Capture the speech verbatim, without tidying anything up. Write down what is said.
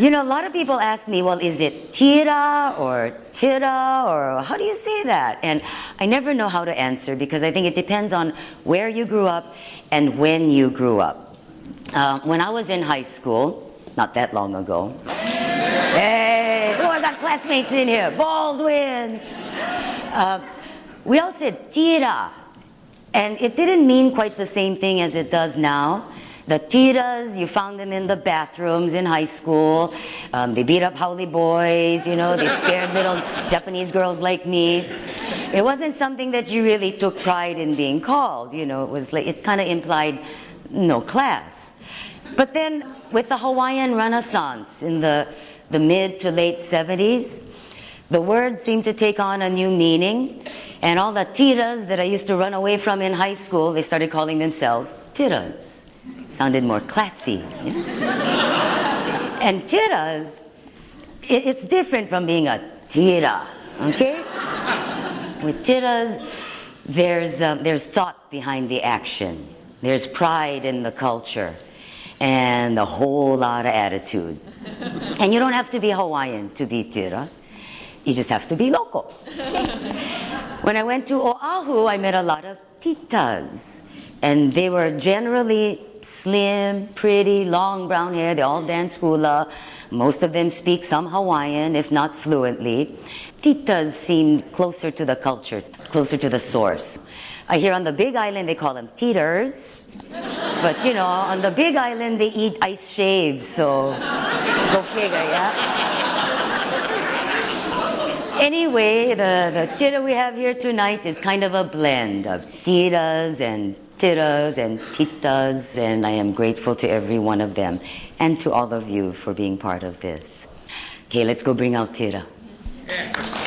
You know, a lot of people ask me, well, is it tira or tira or how do you say that? And I never know how to answer because I think it depends on where you grew up and when you grew up. Uh, when I was in high school, not that long ago, hey, oh, I got classmates in here, Baldwin. Uh, we all said tira, and it didn't mean quite the same thing as it does now. The tiras, you found them in the bathrooms in high school. Um, they beat up haole boys, you know, they scared little Japanese girls like me. It wasn't something that you really took pride in being called, you know, it was like, it kind of implied no class. But then with the Hawaiian Renaissance in the, the mid to late seventies, the word seemed to take on a new meaning, and all the tiras that I used to run away from in high school, they started calling themselves tiras. Sounded more classy. Yeah? And tiras, it, it's different from being a tira, okay? With tiras, there's, uh, there's thought behind the action. There's pride in the culture and a whole lot of attitude. And you don't have to be Hawaiian to be tira. You just have to be local. When I went to Oahu, I met a lot of titas. And they were generally slim, pretty, long brown hair. They all dance hula. Most of them speak some Hawaiian, if not fluently. Titas seem closer to the culture, closer to the source. I hear on the Big Island they call them teeters. But you know, on the Big Island they eat ice shaves, so go figure, yeah? Anyway, the, the tira we have here tonight is kind of a blend of tiras and tiras and titas, and I am grateful to every one of them and to all of you for being part of this. Okay, let's go bring out tira.